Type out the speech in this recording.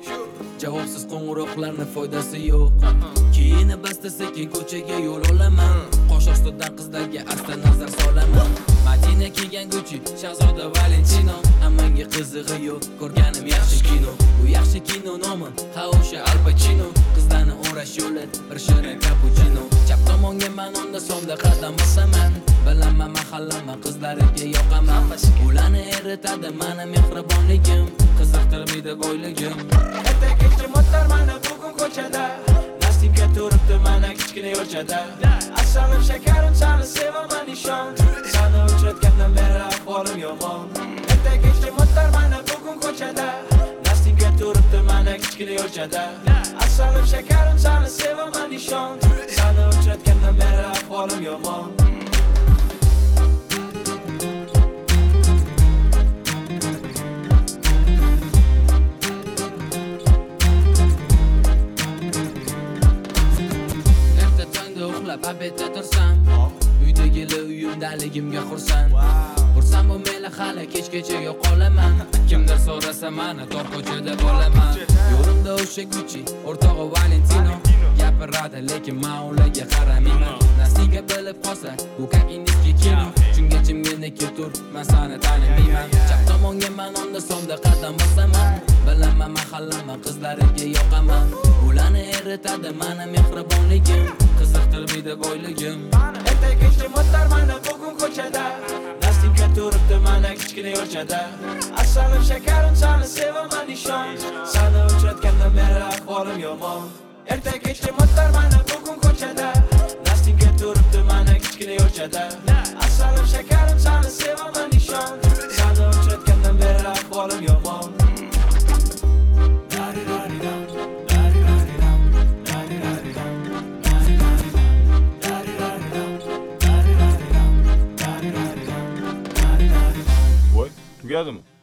Javobsiz qo'ng'iroqlarni foydasi yo'q. Kiyinib basta sekin ko'chaga yo'l olaman. Qosh ostidan qizlarga asta nazar solaman. Madina kiygan Gucci, Shahzoda Valentino. Hammaga qizig'i yo'q, ko'rganim yaxshi kino. Bu yaxshi kino nomi, ha o'sha Al Pacino. Qizlarni o'rash yo'li, bir shirin cappuccino. Chap tomonga men onda sonda qadam bosaman. Bilaman mahallama qizlariga yoqaman. Ularni eritadi meni mehribonligim, qiziqtirmaydi boyligim. Ertakchi motor mana bugun ko'chada, Nastimga turibdi mana kichkina yo'lchada. Asalim shakarim seni sevaman nishon, seni uchratgandan beri ahvolim yomon. Ertakchi motor mana bugun ko'chada, Nastimga turibdi mana kichkina yo'lchada. Asalim shakarim seni sevaman nishon, seni uchratgandan beri ahvolim yomon. Pabetda tursam, uydagilar uyimdaligimga xursand. Xursand bo'lmaylar hali kechgacha yo'q qolaman. Kimdir so'rasa meni tor ko'chada bo'laman. Yo'limda o'sha Gucci, o'rtog'i Valentino gapiradi, lekin men ularga qaramayman. Nasliga bilib qolsa, bu как indiski kino. Chunki jimgina tur, men seni tanimayman. Chap tomonga men onda sonda qadam bosaman. Bilaman mahallama qizlariga yoqaman. Ularni eritadi meni mehribonligim, qiziqtirmaydi boyligim. Ertakchi motor mana bugun ko'chada, Nastimga turibdi mana kichkina yo'lchada. Asalim shakarim seni sevaman nishon, seni uchratgandan beri ahvolim yomon. Ertakchi motor mana bugun ko'chada, Nastimga turibdi mana kichkina yo'lchada. Asalim shakarim seni sevaman nishon, seni uchratgandan beri ahvolim yomon. Tugadimi?